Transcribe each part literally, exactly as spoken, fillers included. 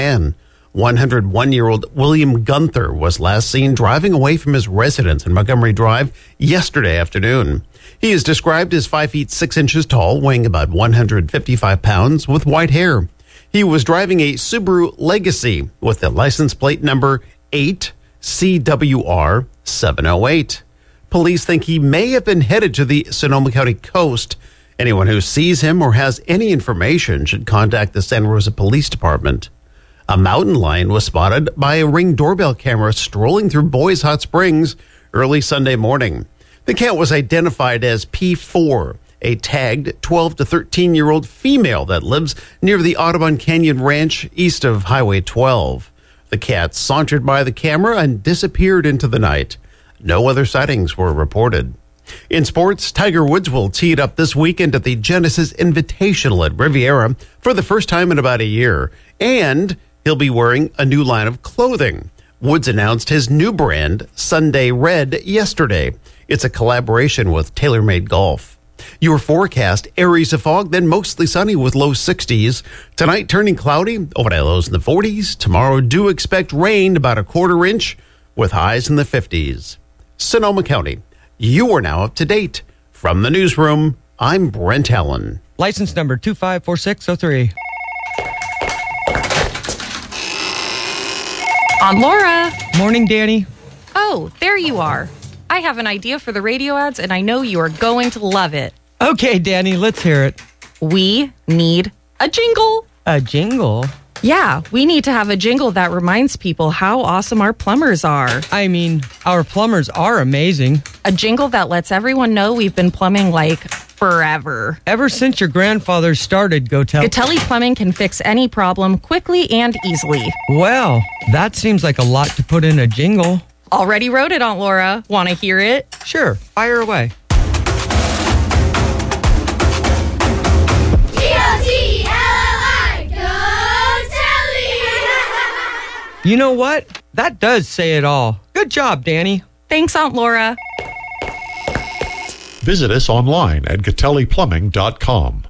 man. one hundred one-year-old William Gunther was last seen driving away from his residence in Montgomery Drive yesterday afternoon. He is described as five feet six inches tall, weighing about one hundred fifty-five pounds, with white hair. He was driving a Subaru Legacy with the license plate number eight C W R seven oh eight. Police think he may have been headed to the Sonoma County coast. Anyone who sees him or has any information should contact the Santa Rosa Police Department. A mountain lion was spotted by a Ring doorbell camera strolling through Boys Hot Springs early Sunday morning. The cat was identified as P four, a tagged twelve to thirteen-year-old female that lives near the Audubon Canyon Ranch east of Highway twelve. The cat sauntered by the camera and disappeared into the night. No other sightings were reported. In sports, Tiger Woods will tee it up this weekend at the Genesis Invitational at Riviera for the first time in about a year. And he'll be wearing a new line of clothing. Woods announced his new brand, Sunday Red, yesterday. It's a collaboration with TaylorMade Golf. Your forecast, areas of fog, then mostly sunny with low sixties. Tonight, turning cloudy, overnight lows in the forties. Tomorrow, do expect rain, about a quarter inch, with highs in the fifties. Sonoma County, you are now up to date. From the newsroom, I'm Brent Allen. License number two five four six oh three. Aunt Laura. Morning, Danny. Oh, there you are. I have an idea for the radio ads, and I know you are going to love it. Okay, Danny, let's hear it. We need a jingle. A jingle? Yeah, we need to have a jingle that reminds people how awesome our plumbers are. I mean, our plumbers are amazing. A jingle that lets everyone know we've been plumbing like forever. Ever since your grandfather started, Gotel. Gatelli Plumbing can fix any problem quickly and easily. Well, that seems like a lot to put in a jingle. Already wrote it, Aunt Laura. Want to hear it? Sure, fire away. You know what? That does say it all. Good job, Danny. Thanks, Aunt Laura. Visit us online at gatelli plumbing dot com.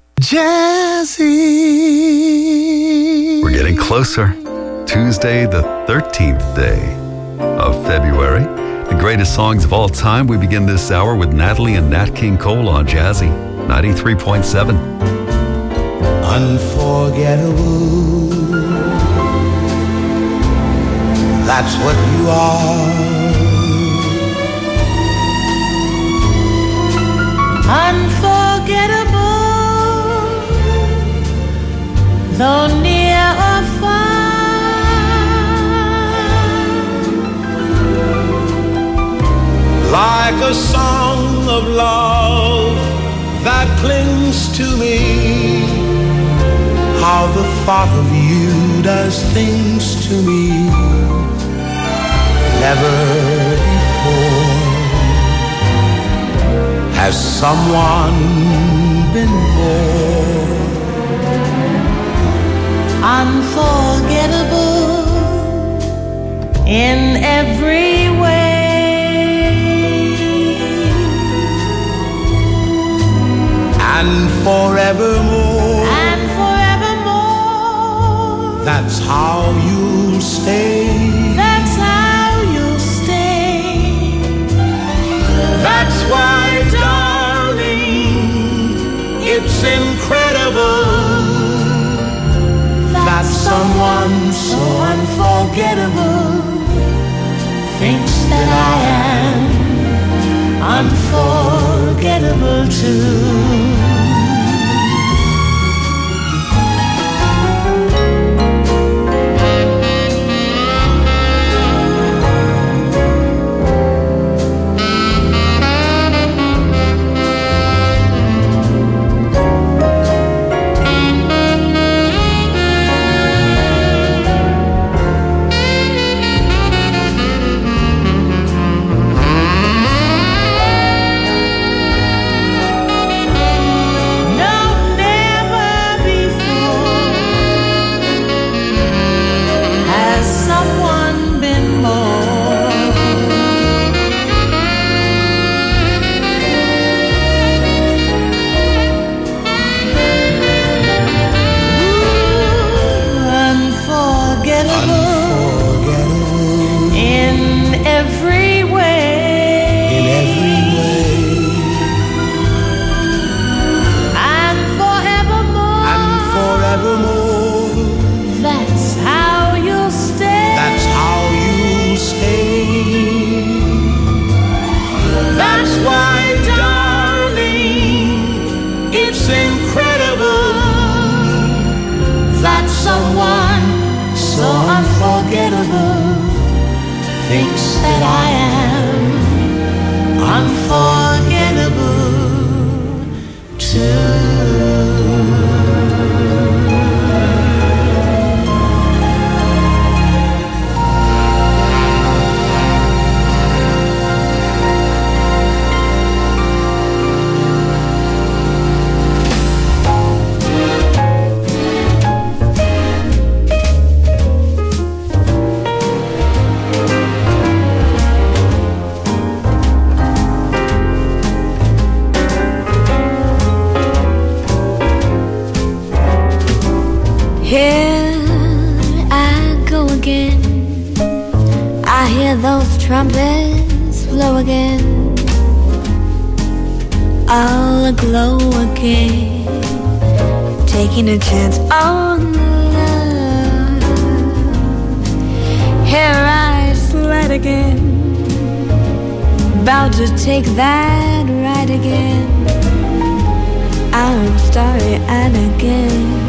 Jazzy. We're getting closer. Tuesday, the thirteenth day of February. The greatest songs of all time. We begin this hour with Natalie and Nat King Cole on Jazzy ninety-three point seven. Unforgettable. That's what you are. Unforgettable, though near or far. Like a song of love that clings to me. How the thought of you does things to me. Never before has someone been more unforgettable in every way, and forevermore, and forevermore. That's how you'll stay. That's how you'll stay. That's why, darling, it's incredible that someone so unforgettable thinks that I am unforgettable too. thinks that I am unforgettable too. Here I go again. I hear those trumpets blow again, all aglow again, taking a chance on love. Here I slide again, about to take that ride again. I'm starry-eyed again,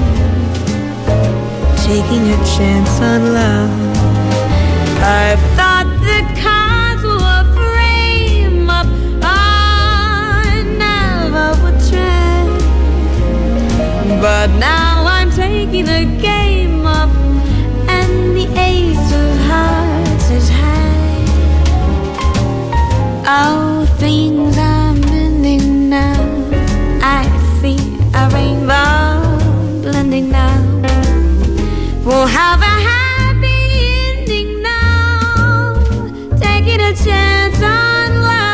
taking a chance on love. I thought the cards were frame up, I never would try, but now I'm taking the game up, and the ace of hearts is high. Oh, things are mending now, I see a rainbow blending now. We'll have a happy ending now, taking a chance on love.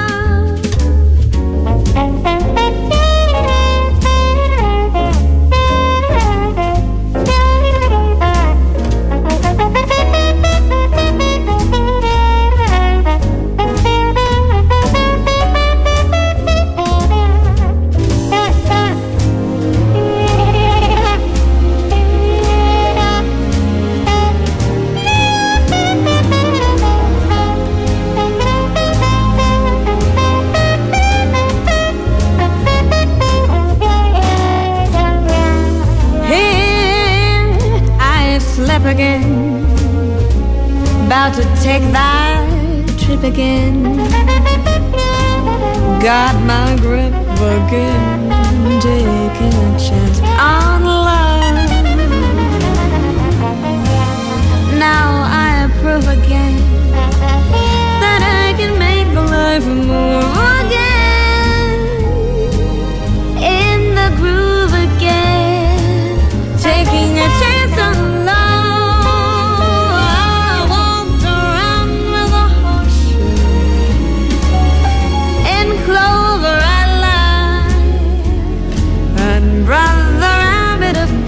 Again, about to take that trip again, got my grip again, taking a chance on love. Now I approve again that I can make the life move again, in the groove again, taking a chance on love. Brother rabbit of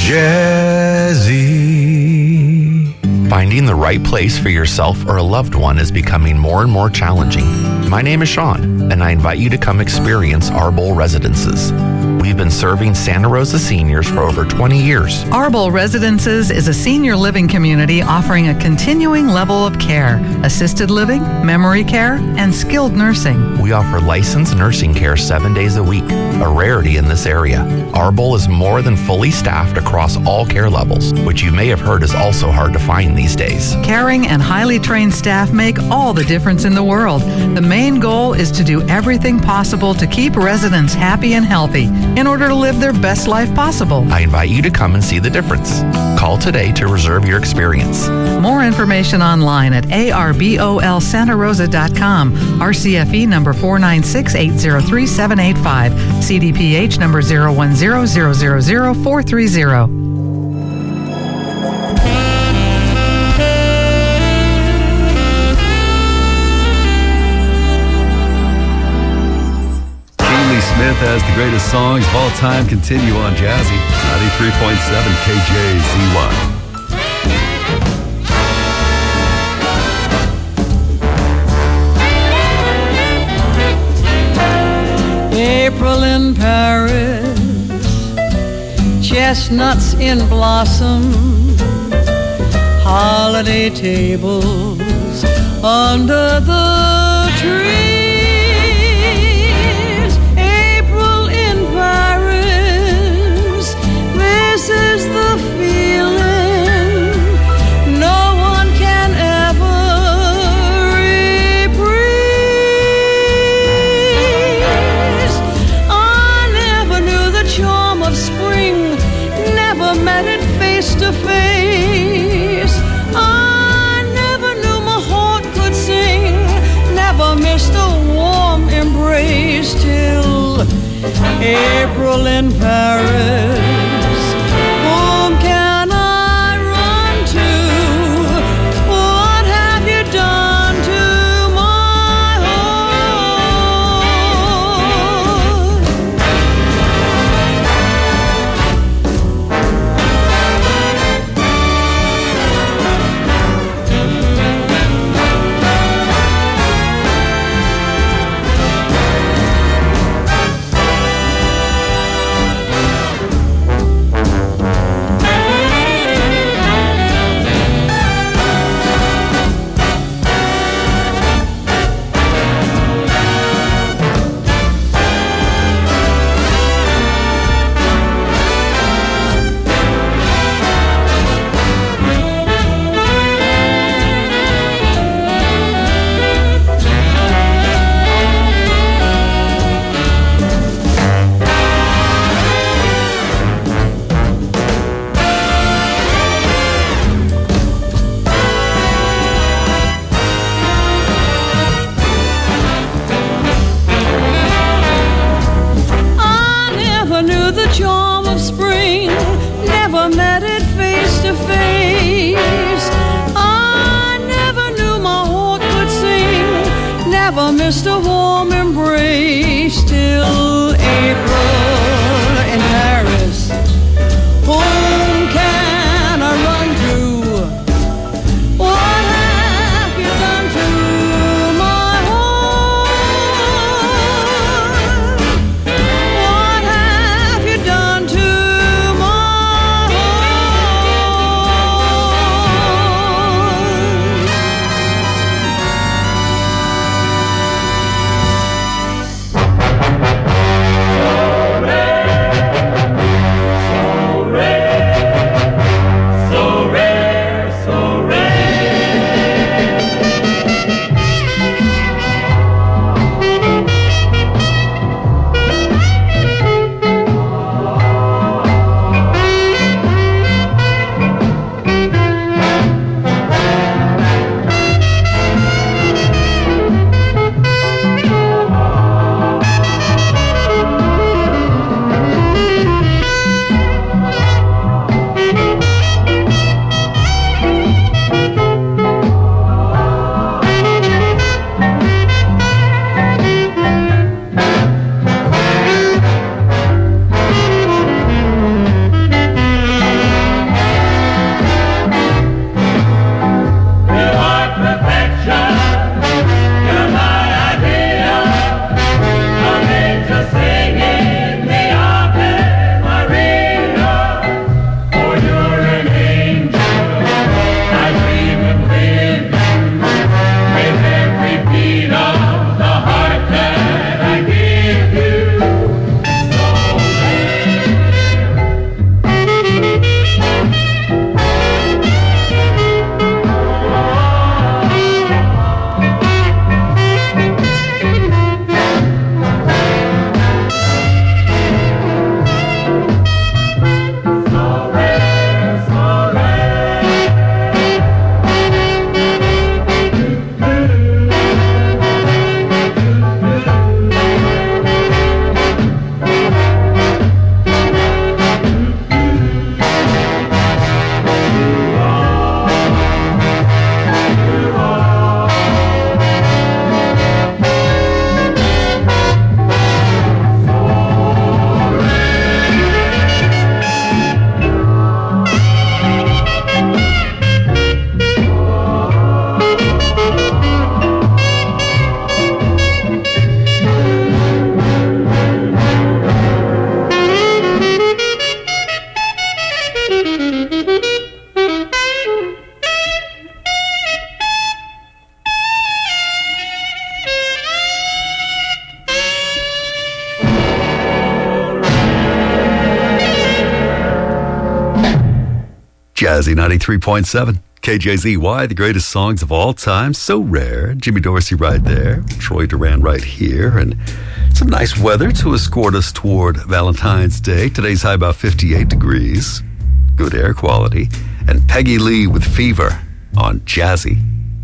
Jazzy. Finding the right place for yourself or a loved one is becoming more and more challenging. My name is Sean, and I invite you to come experience Arbol Residences. We've been serving Santa Rosa seniors for over twenty years. Arbol Residences is a senior living community offering a continuing level of care, assisted living, memory care, and skilled nursing. We offer licensed nursing care seven days a week, a rarity in this area. Arbol is more than fully staffed across all care levels, which you may have heard is also hard to find these days. Caring and highly trained staff make all the difference in the world. The main goal is to do everything possible to keep residents happy and healthy in order to live their best life possible. I invite you to come and see the difference. Call today to reserve your experience. More information online at A R B O L Santa Rosa dot com, R C F E number four nine six eight zero three seven eight five, C D P H number zero one zero zero zero zero four three zero. Smith has the greatest songs of all time continue on Jazzy ninety-three point seven K J Z Y. April in Paris, chestnuts in blossom, holiday tables under the tree. This is the feeling no one can ever reprise. I never knew the charm of spring, never met it face to face. I never knew my heart could sing, never missed a warm embrace till April in Paris. Missed a warm embrace till April in Paris. Whom can I run to? What have you done to my heart? What have you done to my Jazzy ninety-three point seven. K J Z Y, the greatest songs of all time. So rare. Jimmy Dorsey right there. Troy Duran right here. And some nice weather to escort us toward Valentine's Day. Today's high about fifty-eight degrees. Good air quality. And Peggy Lee with Fever on Jazzy.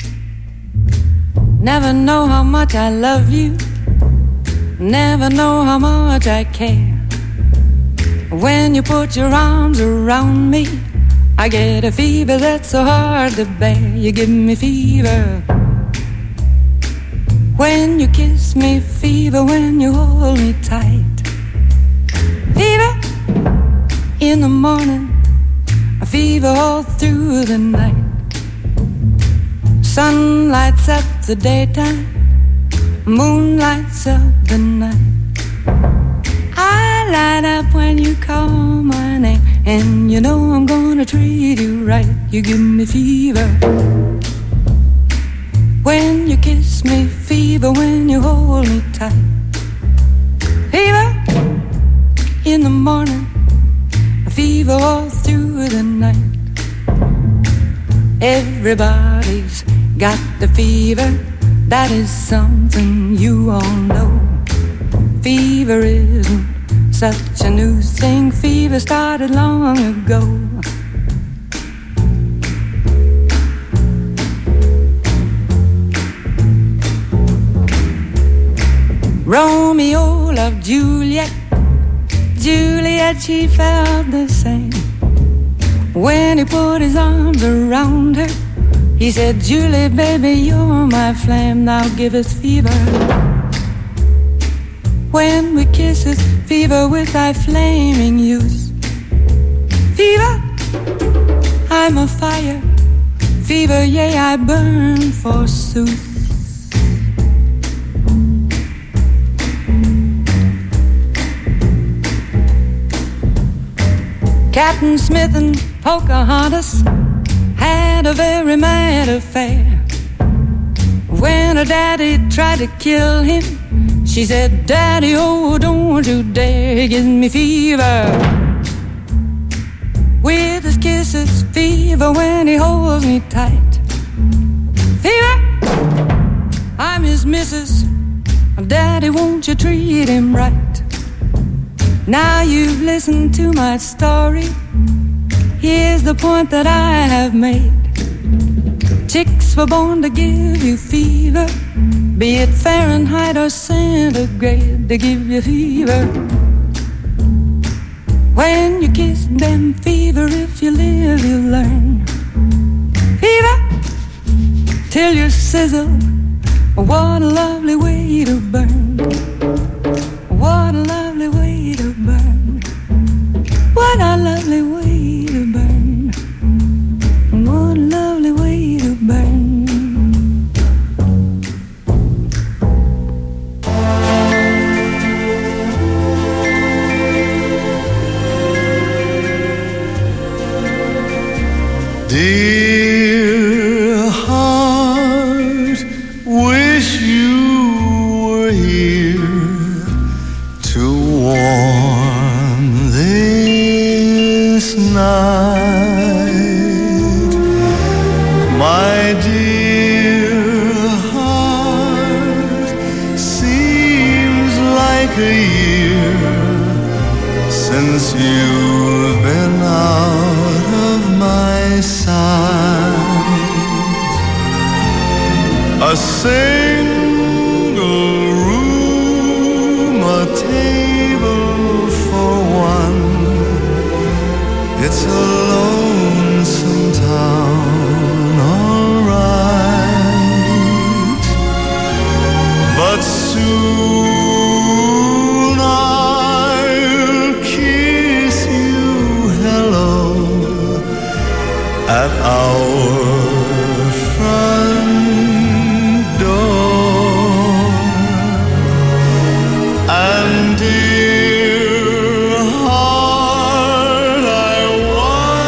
Never know how much I love you. Never know how much I care. When you put your arms around me, I get a fever that's so hard to bear. You give me fever when you kiss me, fever when you hold me tight. Fever in the morning, a fever all through the night. Sun lights up the daytime, moon lights up the night. I light up when you call my name, and you know I'm gonna treat you right. You give me fever when you kiss me, fever when you hold me tight. Fever in the morning, a fever all through the night. Everybody's got the fever, that is something you all know. Fever isn't such a new thing, fever started long ago. Romeo loved Juliet, Juliet, she felt the same. When he put his arms around her, he said, Julie, baby, you're my flame, now give us fever. When we kiss us, fever with thy flaming youth. Fever, I'm a fire. Fever, yea, I burn forsooth. Captain Smith and Pocahontas had a very mad affair. When her daddy tried to kill him, she said, Daddy, oh, don't you dare. He gives me fever with his kisses, fever when he holds me tight. Fever, I'm his missus. Daddy, won't you treat him right? Now you've listened to my story. Here's the point that I have made. Chicks were born to give you fever, be it Fahrenheit or centigrade, they give you fever. When you kiss them, fever, if you live, you learn. Fever, till you sizzle, what a lovely way to burn. What a lovely way to burn. What a lovely way to burn. What a lovely way to burn. Dear heart, wish you were here to warm this night. My dear heart, seems like a year since you've been out of my sight. A single room, a table for one. It's a lonesome town, all right. But soon I'll kiss you hello at our front door. And dear heart, I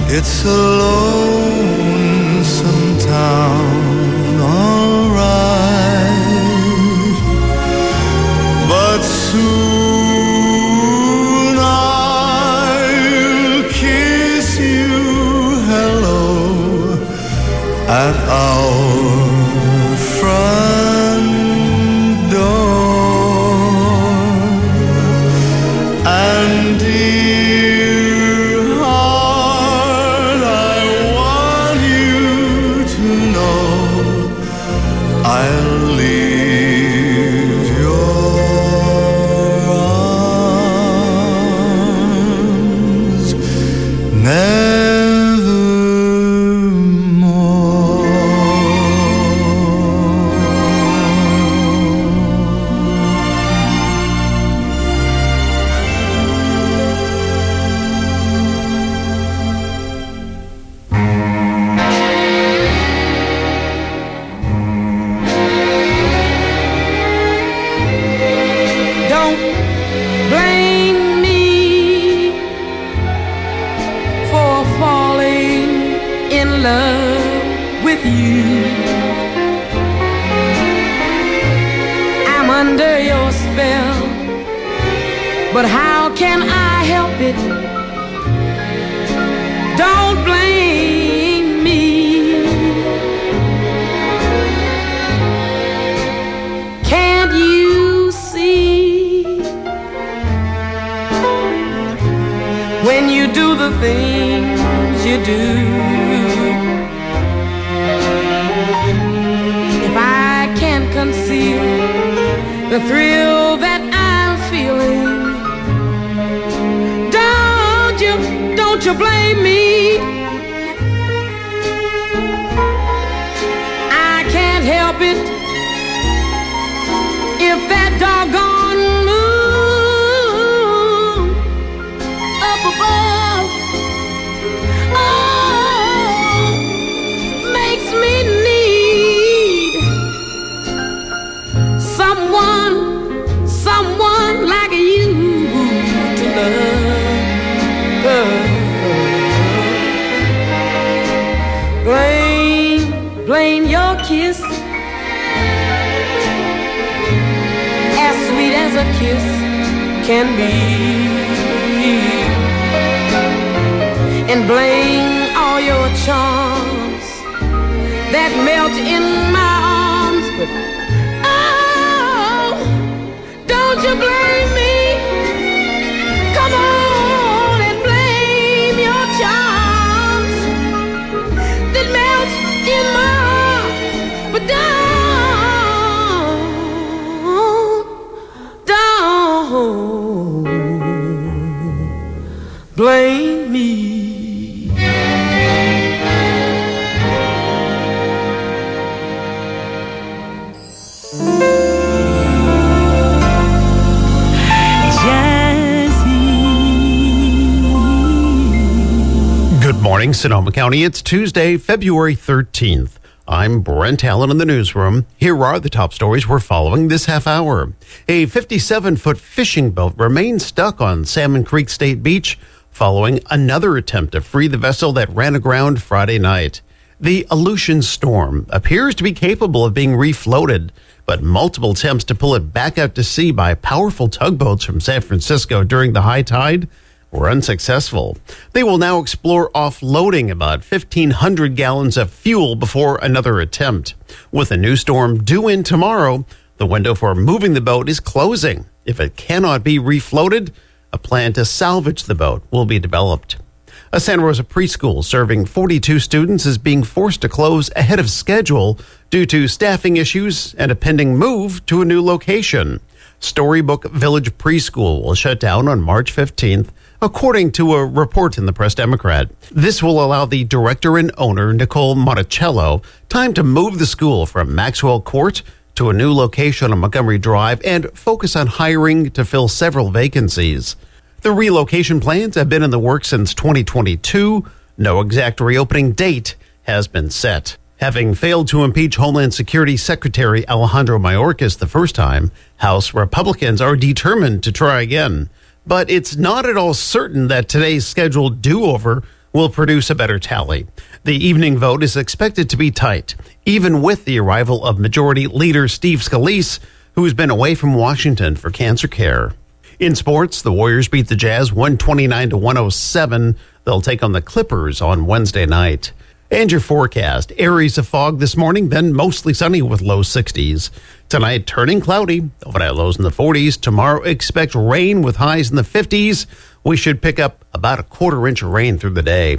It's a lonesome town, all right, but soon I'll kiss you hello at our front door. And dear heart, I want you to know I'll leave your arms nevermore. Don't blame me for falling in love with you. I'm under your spell, but how can I help it? Don't blame me. Can't you see when you do the things you do? If I can't conceal the thrill that I'm feeling, don't you, don't you blame me. I can't help it if that doggone moon up above, oh, makes me need someone, someone like you to love. Blame, blame your kiss, as sweet as a kiss can be, and blame all your charms that melt in my arms. But oh, don't you blame me. Come on and blame your charms that melt in my arms. But don't, don't blame me. Good morning, Sonoma County. It's Tuesday, February thirteenth. I'm Brent Allen in the newsroom. Here are the top stories we're following this half hour. A fifty-seven-foot fishing boat remains stuck on Salmon Creek State Beach following another attempt to free the vessel that ran aground Friday night. The Aleutian Storm appears to be capable of being refloated, but multiple attempts to pull it back out to sea by powerful tugboats from San Francisco during the high tide were unsuccessful. They will now explore offloading about fifteen hundred gallons of fuel before another attempt. With a new storm due in tomorrow, the window for moving the boat is closing. If it cannot be refloated, a plan to salvage the boat will be developed. A Santa Rosa preschool serving forty-two students is being forced to close ahead of schedule due to staffing issues and a pending move to a new location. Storybook Village Preschool will shut down on March fifteenth, according to a report in the Press Democrat. This will allow the director and owner, Nicole Monticello, time to move the school from Maxwell Court to a new location on Montgomery Drive and focus on hiring to fill several vacancies. The relocation plans have been in the works since twenty twenty-two. No exact reopening date has been set. Having failed to impeach Homeland Security Secretary Alejandro Mayorkas the first time, House Republicans are determined to try again. But it's not at all certain that today's scheduled do-over will produce a better tally. The evening vote is expected to be tight, even with the arrival of Majority Leader Steve Scalise, who's been away from Washington for cancer care. In sports, the Warriors beat the Jazz one twenty-nine to one oh seven. They'll take on the Clippers on Wednesday night. And your forecast, areas of fog this morning, then mostly sunny with low sixties. Tonight, turning cloudy, overnight lows in the forties. Tomorrow, expect rain with highs in the fifties. We should pick up about a quarter inch of rain through the day.